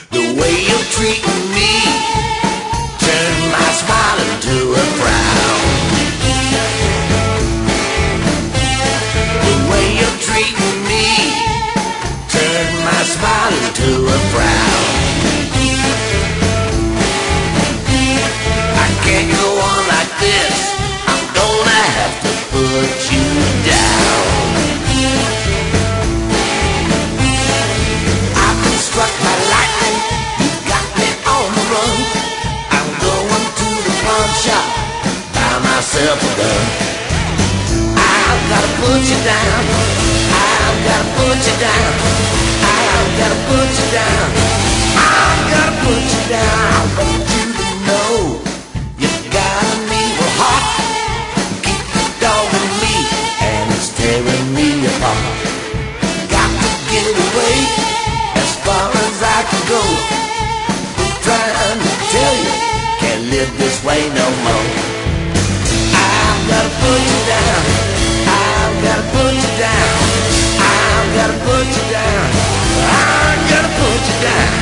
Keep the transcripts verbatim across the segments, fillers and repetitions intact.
The way you're treating me turned my smile into a frown. The way you're treating me turned my smile into a frown. I can't go on like this. I'm gonna have to put you down. I've been struck by lightning. You got me on the run. I'm going to the pawn shop, buy myself a gun. I've gotta put you down. I've gotta put you down. I've gotta put you down. I've gotta put you down. I want you to know you got an evil heart. Keep dogging me and it's tearing me apart. Got to get away as far as I can go. I'm trying to tell you, can't live this way no more. I've gotta put you down. I've gotta put you down. I've gotta put you down. I've gotta put you down.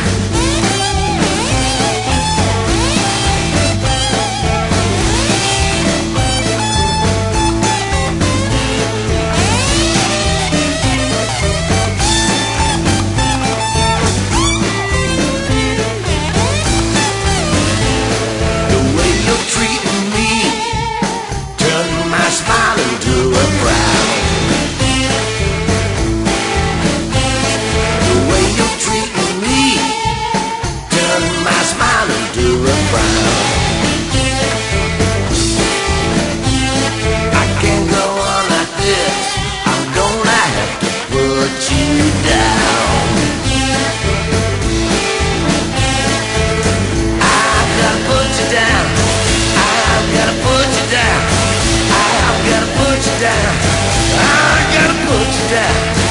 The way you're treating me turned my smile into a frown. The way you're treating me turned my smile into a frown. I can't go on like this. I'm gonna have to put you down. I've gotta put you down. I've gotta put you down. I've gotta put you down. I've gotta put you down.